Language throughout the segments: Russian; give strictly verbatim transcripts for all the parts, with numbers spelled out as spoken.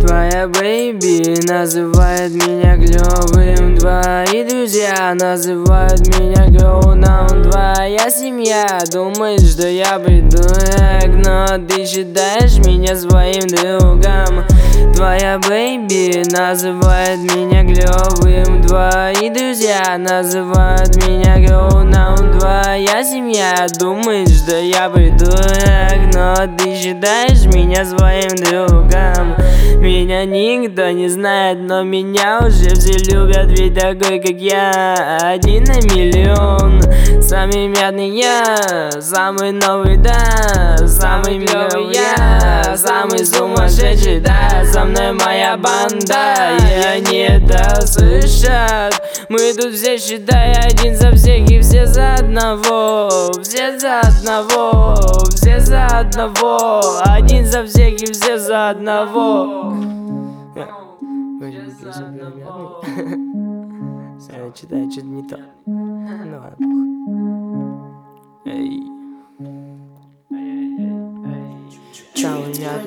Твоя бэйби называет меня клёвым, твои друзья называют меня клоуном. Твоя семья думает, что я придурок, но ты считаешь меня своим другом. Твоя бэйби называет меня клёвым, твои друзья называют меня клоуном. Твоя семья думает, что я придурок, но ты считаешь меня своим другом. Меня никто не знает, но меня уже все любят, ведь такой, как я, один на миллион. Самый мятный я, самый новый, да, самый клёвый я, самый сумасшедший, да, со мной моя банда, и они это слышат. Мы тут все, считай, один за всех и все за одного, все за одного, все за одного, один за всех и все за одного. Я читаю, что-то не то. Ну ладно, похуй. Эй. Чао,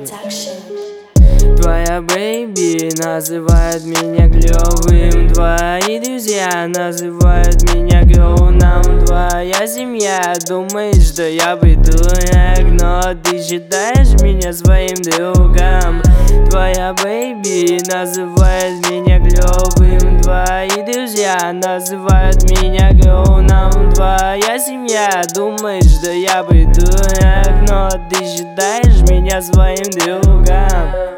твоя бэйби называет меня клёвым, твои друзья называют меня клоуном. Твоя семья думает, что я придурок, но ты считаешь меня своим другом. Твоя бэйби называет меня клёвым, твои друзья называют меня клоуном. Твоя семья думает, что я придурок, но ты считаешь меня своим другом.